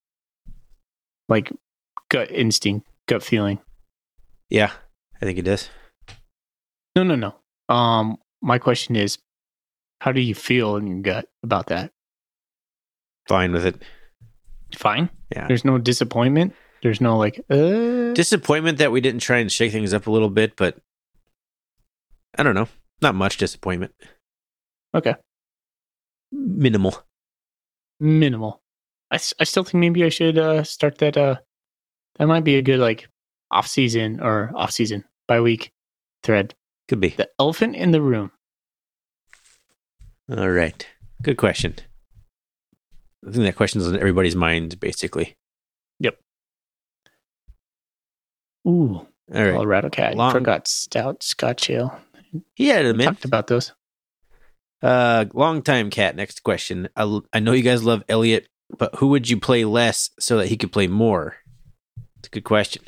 Gut instinct, gut feeling. Yeah, I think it does. No. My question is, how do you feel in your gut about that? Fine with it. Fine? Yeah. There's no disappointment? There's no disappointment that we didn't try and shake things up a little bit, but I don't know. Not much disappointment. Okay. Minimal. I still think maybe I should start that. That might be a good off-season bi-week thread. Could be. The elephant in the room. All right. Good question. I think that question's on everybody's mind, basically. Yep. Ooh. All right. Colorado Cat. Forgot Stout, Scotch Ale. He had a talked about those. Long time Cat. Next question. I know you guys love Elliott, but who would you play less so that he could play more? It's a good question.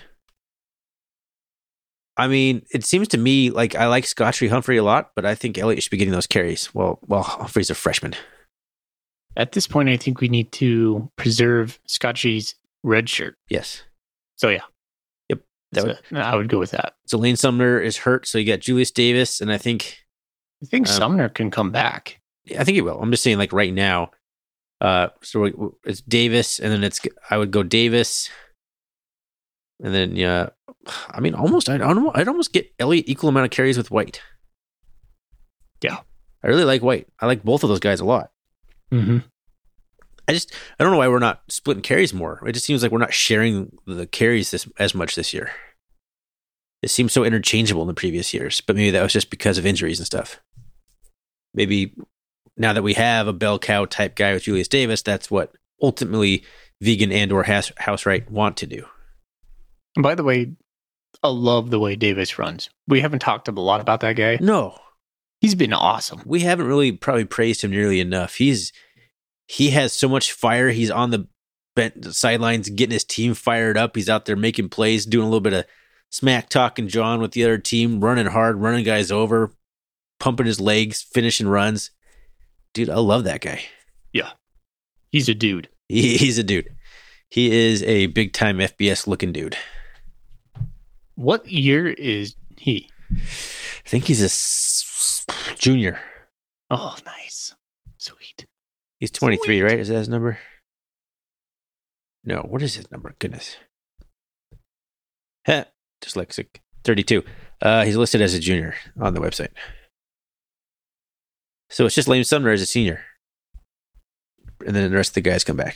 I mean, it seems to me like I like Scotchery Humphrey a lot, but I think Elliott should be getting those carries. Well, Humphrey's a freshman. At this point, I think we need to preserve Scotchery's red shirt. Yes. So, yeah. Yep. I would go with that. So Lane Sumner is hurt, so you got Julius Davis, and I think Sumner can come back. I think he will. I'm just saying, right now, It's Davis, and then I would go Davis, and then I mean, I'd almost get Elliott equal amount of carries with White. Yeah, I really like White. I like both of those guys a lot. Mm-hmm. I don't know why we're not splitting carries more. It just seems like we're not sharing the carries as much this year. It seems so interchangeable in the previous years, but maybe that was just because of injuries and stuff. Maybe now that we have a bell cow type guy with Julius Davis, that's what ultimately Vegan and/or Housewright want to do. And by the way, I love the way Davis runs. We haven't talked a lot about that guy. No, he's been awesome. We haven't really probably praised him nearly enough. He has so much fire. He's on the sidelines getting his team fired up. He's out there making plays, doing a little bit of smack talking John with the other team, running hard, running guys over, pumping his legs, finishing runs. Dude, I love that guy. Yeah. He's a dude. He's a dude. He is a big-time FBS looking dude. What year is he? I think he's a junior. Oh, nice. Sweet. He's 23, right? Is that his number? No, what is his number? Goodness. Dyslexic. 32. He's listed as a junior on the website. So it's just Liam Sumner as a senior. And then the rest of the guys come back.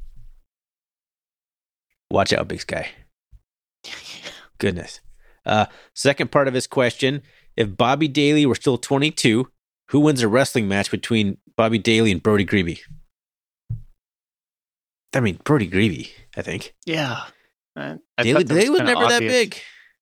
Watch out, Big Sky. Goodness. Second part of his question. If Bobby Daly were still 22, who wins a wrestling match between Bobby Daly and Brody Grebe? I mean, Brody Grebe, I think. Yeah. Daly was never that big.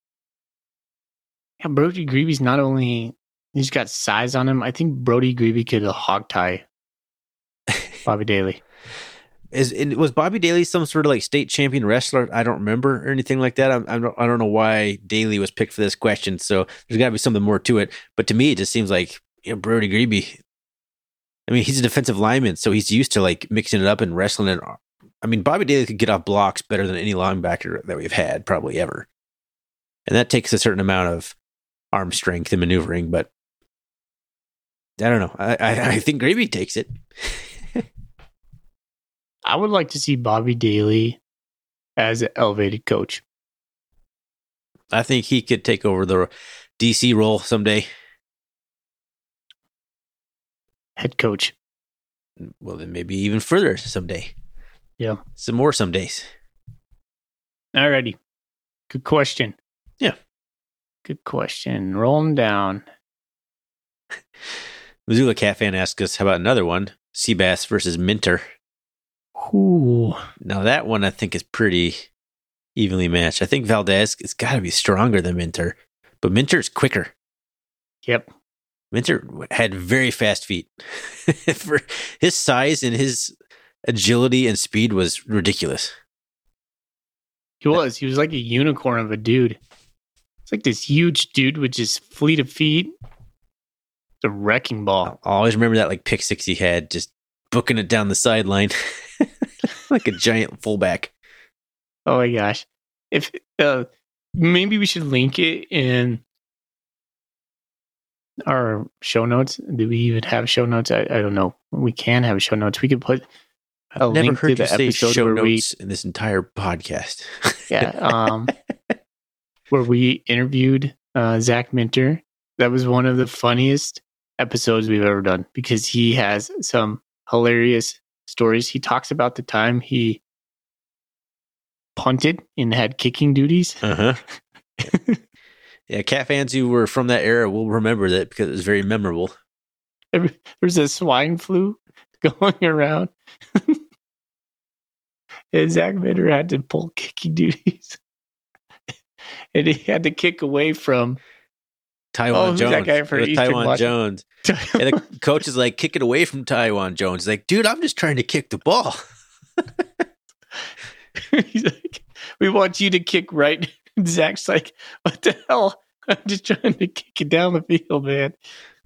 Yeah, Brody Grebe's not only... He's got size on him. I think Brody Grebe could hog tie Bobby Daly. Was Bobby Daly some sort of like state champion wrestler? I don't remember or anything like that. I don't know why Daly was picked for this question. So there's got to be something more to it. But to me, it just seems like Brody Grebe. I mean, he's a defensive lineman, so he's used to like mixing it up and wrestling it. I mean, Bobby Daly could get off blocks better than any linebacker that we've had probably ever, and that takes a certain amount of arm strength and maneuvering. But I don't know. I think Grebe takes it. I would like to see Bobby Daly as an elevated coach. I think he could take over the DC role someday. Head coach. Well, then maybe even further someday. Yeah. Some more some days. Alrighty. Good question. Yeah. Good question. Rolling down. Missoula Cat Fan asked us, how about another one? Seabass versus Minter. Ooh. Now that one I think is pretty evenly matched. I think Valdez has got to be stronger than Minter, but Minter's quicker. Yep. Minter had very fast feet. For his size and his agility and speed was ridiculous. He was like a unicorn of a dude. It's like this huge dude with just fleet of feet. It's a wrecking ball. I always remember that like pick six he had, just booking it down the sideline like a giant fullback. Oh my gosh. If maybe we should link it in our show notes. Do we even have show notes? I don't know. We can have show notes. We could put a I've never link heard to you the say episode show where notes in this entire podcast. Yeah, where we interviewed Zach Minter. That was one of the funniest episodes we've ever done because he has some hilarious stories. He talks about the time he punted and had kicking duties. Uh-huh. Yeah, Cat fans who were from that era will remember that because it was very memorable. There's a swine flu going around. And Zach Minter had to pull kicking duties. And he had to kick away from Taiwan Jones. That guy for Taiwan Jones. And the coach is like, kick it away from Taiwan Jones. He's like, dude, I'm just trying to kick the ball. He's like, we want you to kick right. And Zach's like, what the hell? I'm just trying to kick it down the field, man.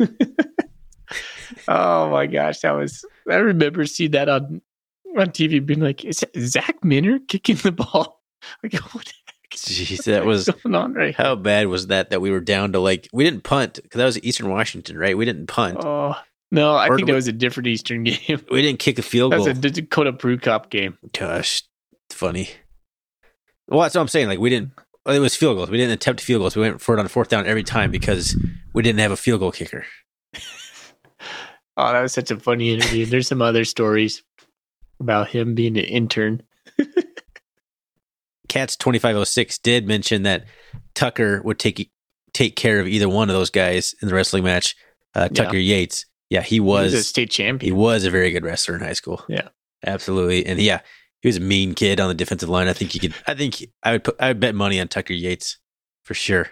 Oh my gosh, I remember seeing that on TV, being like, is Zach Minter kicking the ball? Like, what the heck? Jeez, that was going on right how bad was that we were down to like, we didn't punt because that was Eastern Washington, right? We didn't punt. Oh, No, I Or think that was a different Eastern game. We didn't kick a field That goal. was a Dakota Brew Cup game. Gosh, funny. Well, that's what I'm saying. Like, we didn't. It was field goals. We didn't attempt field goals. We went for it on fourth down every time because we didn't have a field goal kicker. Oh, that was such a funny interview. There's some other stories about him being an intern. Cats 2506 did mention that Tucker would take care of either one of those guys in the wrestling match. Tucker Yates. Yeah, he was a state champion. He was a very good wrestler in high school. Yeah, absolutely. And yeah, he was a mean kid on the defensive line. I would bet money on Tucker Yates for sure.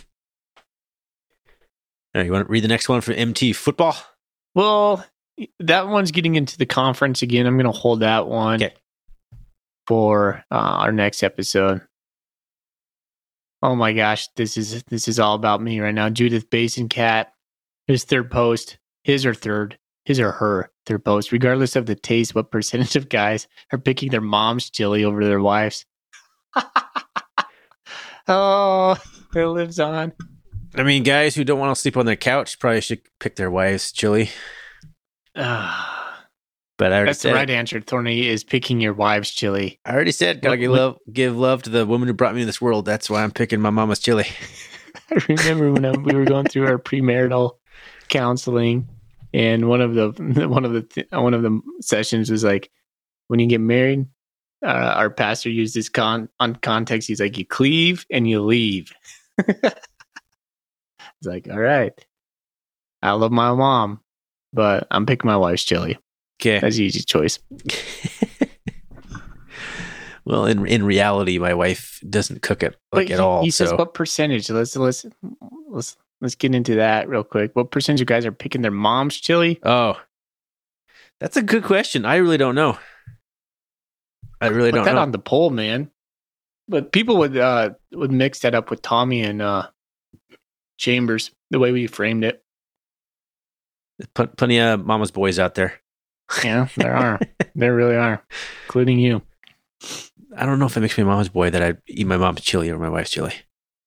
All right, you want to read the next one from MT Football? Well, that one's getting into the conference again. I'm going to hold that one for our next episode. Oh my gosh, this is all about me right now. Judith Basin Cat, his third post, his or her third post. Regardless of the taste, what percentage of guys are picking their mom's chili over their wife's? Oh, it lives on. I mean, guys who don't want to sleep on their couch probably should pick their wife's chili. But that's the right answer, Thorny, is picking your wife's chili. I already said, gotta give love to the woman who brought me in this world. That's why I'm picking my mama's chili. I remember when we were going through our premarital counseling, and one of the sessions was like, when you get married, our pastor used this on context. He's like, you cleave and you leave. It's like, all right, I love my mom, but I'm picking my wife's chili. Okay, that's the easy choice. Well, in reality, my wife doesn't cook it at all. He says, what percentage? Let's get into that real quick. What percentage of guys are picking their mom's chili? Oh, that's a good question. I really don't know. Put that on the poll, man. But people would mix that up with Tommy and Chambers, the way we framed it. Plenty of mama's boys out there. Yeah, there are. There really are, including you. I don't know if it makes me a mama's boy that I eat my mom's chili or my wife's chili.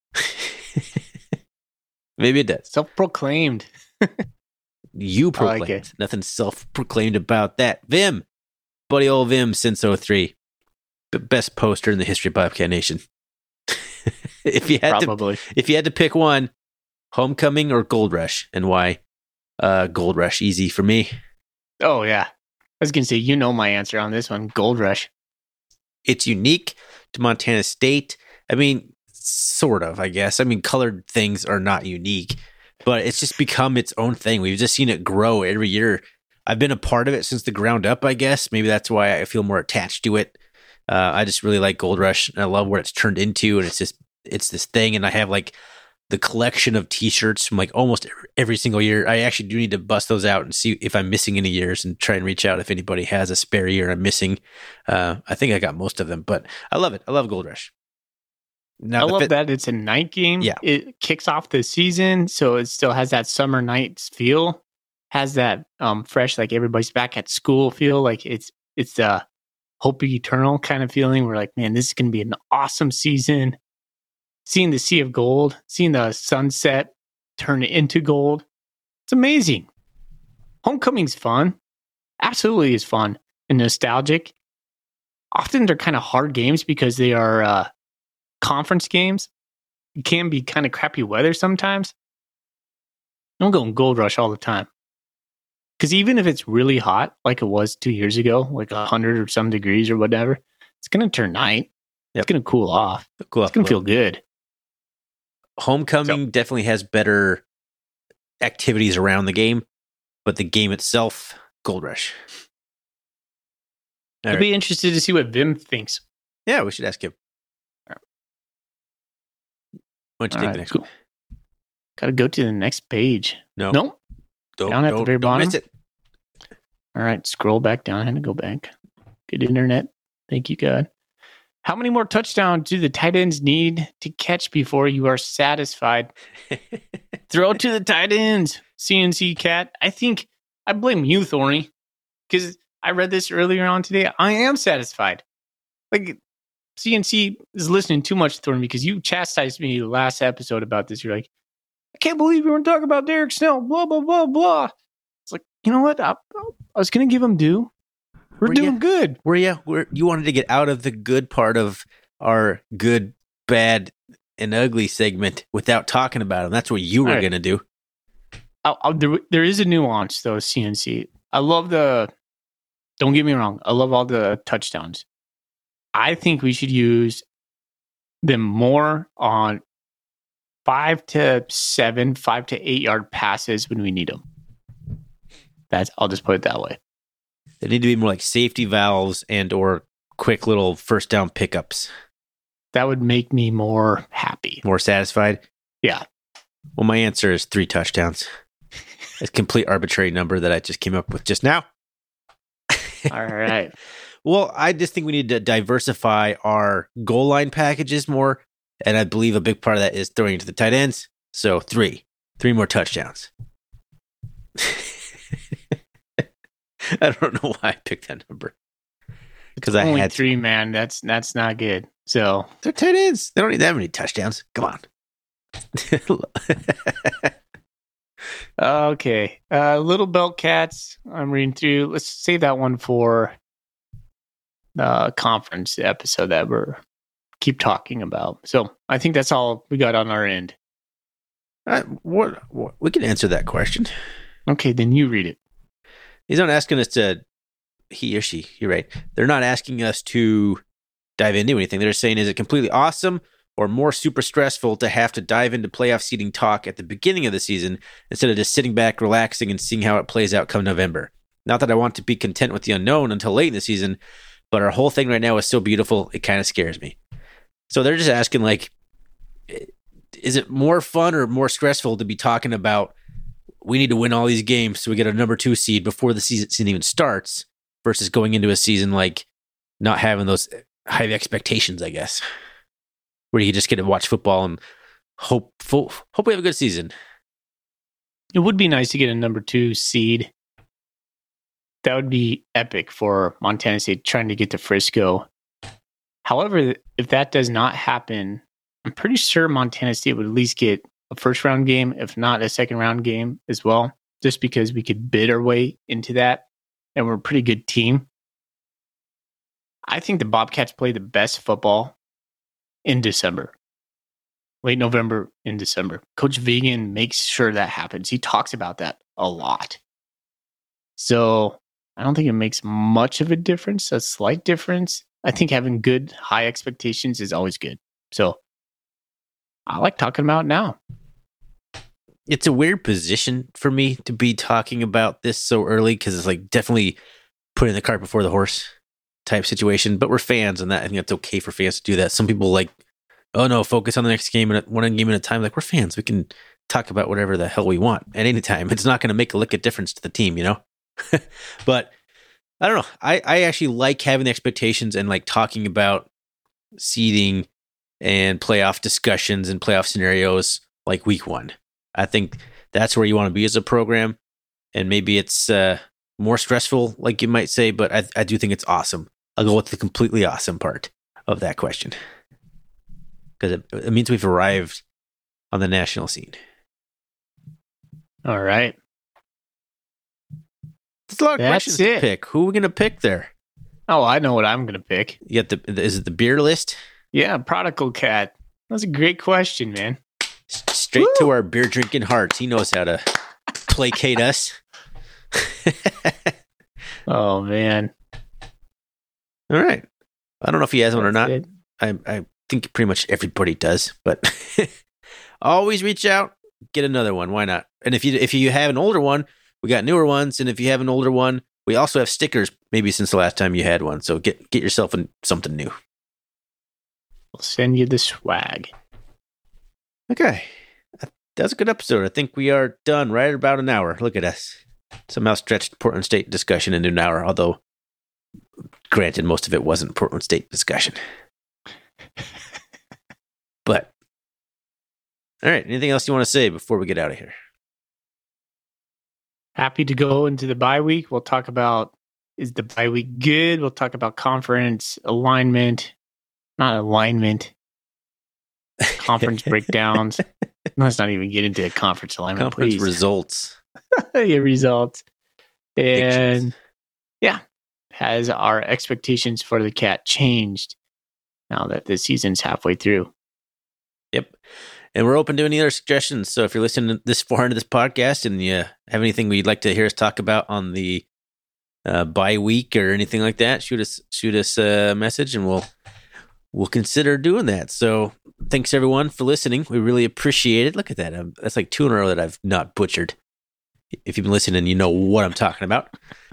Maybe it does. Self-proclaimed. You proclaimed. Like it. Nothing self-proclaimed about that. Vim. Buddy old Vim since 03. Best poster in the history of Bobcat Nation. if you had to pick one, Homecoming or Gold Rush, and why? Gold Rush, easy for me. Oh yeah, I was gonna say, my answer on this one, Gold Rush. It's unique to Montana State. I mean, sort of, I guess. I mean, colored things are not unique, but it's just become its own thing. We've just seen it grow every year. I've been a part of it since the ground up, I guess. Maybe that's why I feel more attached to it. I just really like Gold Rush, and I love what it's turned into, and it's this thing, and I have like the collection of t-shirts from like almost every single year. I actually do need to bust those out and see if I'm missing any years and try and reach out if anybody has a spare year I'm missing. I think I got most of them, but I love it. I love Gold Rush. Now, I love that it's a night game. Yeah. It kicks off the season, so it still has that summer nights feel, has that fresh, like everybody's back at school feel, like it's the hope eternal kind of feeling. We're like, man, this is going to be an awesome season. Seeing the sea of gold, seeing the sunset turn into gold. It's amazing. Homecoming's fun. Absolutely is fun and nostalgic. Often they're kind of hard games because they are conference games. It can be kind of crappy weather sometimes. I'm going Gold Rush all the time. Because even if it's really hot, like it was 2 years ago, like 100 or some degrees or whatever, it's going to turn night. Yep. It's going to cool off. It's going to feel good. Homecoming definitely has better activities around the game, but the game itself, Gold Rush. I'd be interested to see what Vim thinks. Yeah, we should ask him. All right. Why don't you take the next one? Got to go to the next page. No. Down at the very bottom. Miss it. All right, scroll back down and go back. Good internet. Thank you, God. How many more touchdowns do the tight ends need to catch before you are satisfied? Throw to the tight ends, CNC Cat. I think I blame you, Thorny, because I read this earlier on today. I am satisfied. Like, CNC is listening too much, Thorny, because you chastised me last episode about this. You're like, I can't believe you weren't talking about Derek Snell, blah, blah, blah, blah. It's like, you know what? I was going to give them due. We're doing good. You wanted to get out of the good part of our good, bad, and ugly segment without talking about them. That's what you were going to do. There is a nuance, though, CNC. I love don't get me wrong, I love all the touchdowns. I think we should use them more on 5 to 7, 5 to 8 yard passes when we need them. I'll just put it that way. They need to be more like safety valves and or quick little first down pickups. That would make me more happy. More satisfied? Yeah. Well, my answer is 3 touchdowns. It's a complete arbitrary number that I just came up with just now. All right. Well, I just think we need to diversify our goal line packages more. And I believe a big part of that is throwing it to the tight ends. So 3 more touchdowns. I don't know why I picked that number. Because I had 3, man. That's not good. So they're tight ends. They don't need that many touchdowns. Come on. Okay. Little Belt Cats. I'm reading through. Let's save that one for the conference episode that we're keep talking about. So I think that's all we got on our end. What we can answer that question. Okay, then you read it. He's not asking us to, he or she, you're right. They're not asking us to dive into anything. They're saying, is it completely awesome or more super stressful to have to dive into playoff seeding talk at the beginning of the season instead of just sitting back, relaxing, and seeing how it plays out come November? Not that I want to be content with the unknown until late in the season, but our whole thing right now is so beautiful, it kind of scares me. So they're just asking, like, is it more fun or more stressful to be talking about we need to win all these games so we get a number 2 seed before the season even starts versus going into a season like not having those high expectations, I guess, where you just get to watch football and hope we have a good season. It would be nice to get a number 2 seed. That would be epic for Montana State trying to get to Frisco. However, if that does not happen, I'm pretty sure Montana State would at least get a first round game, if not a second round game as well, just because we could bid our way into that. And we're a pretty good team. I think the Bobcats play the best football in December, late November in December. Coach Vigen makes sure that happens. He talks about that a lot. So I don't think it makes much of a difference, a slight difference. I think having good, high expectations is always good. So I like talking about it now. It's a weird position for me to be talking about this so early because it's like definitely putting the cart before the horse type situation. But we're fans, and that I think that's okay for fans to do that. Some people like, oh no, focus on the next game and one game at a time. Like, we're fans, we can talk about whatever the hell we want at any time. It's not going to make a lick of difference to the team, you know. But I don't know. I actually like having the expectations and like talking about seeding and playoff discussions and playoff scenarios like week 1. I think that's where you want to be as a program. And maybe it's more stressful, like you might say, but I do think it's awesome. I'll go with the completely awesome part of that question. Because it means we've arrived on the national scene. All right. There's a lot of questions to pick. Who are we going to pick there? Oh, I know what I'm going to pick. You got is it the beer list? Yeah, Prodigal Cat. That's a great question, man. Straight to our beer drinking hearts. He knows how to placate us. Oh, man. All right. I don't know if he has one or not. It. I think pretty much everybody does, but always reach out, get another one. Why not? And if you have an older one, we got newer ones. And if you have an older one, we also have stickers, maybe since the last time you had one. So get yourself something new. We'll send you the swag. Okay. That's a good episode. I think we are done right about an hour. Look at us. Somehow stretched Portland State discussion into an hour, although granted, most of it wasn't Portland State discussion. But, all right. Anything else you want to say before we get out of here? Happy to go into the bye week. We'll talk about, is the bye week good? We'll talk about conference alignment, not alignment, conference breakdowns. Let's not even get into conference alignment. Conference please. results. Your results. And yeah, has our expectations for the cat changed now that the season's halfway through? Yep. And we're open to any other suggestions. So if you're listening this far into this podcast and you have anything we'd like to hear us talk about on the bye week or anything like that, shoot us a message and we'll consider doing that. So thanks everyone for listening. We really appreciate it. Look at that. That's like 2 in a row that I've not butchered. If you've been listening, you know what I'm talking about.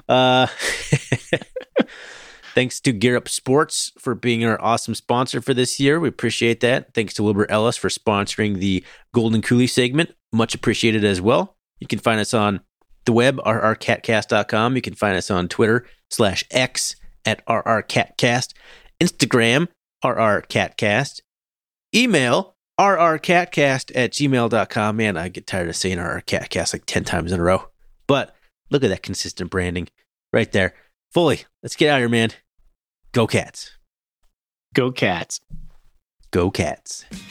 Thanks to Gear Up Sports for being our awesome sponsor for this year. We appreciate that. Thanks to Wilbur Ellis for sponsoring the Golden Coolie segment. Much appreciated as well. You can find us on the web, rrcatcast.com. You can find us on Twitter /X at rrcatcast. Instagram, rrcatcast. Email, rrcatcast@gmail.com. Man, I get tired of saying rrcatcast like 10 times in a row. But look at that consistent branding right there. Foley, let's get out of here, man. Go Cats. Go Cats. Go Cats.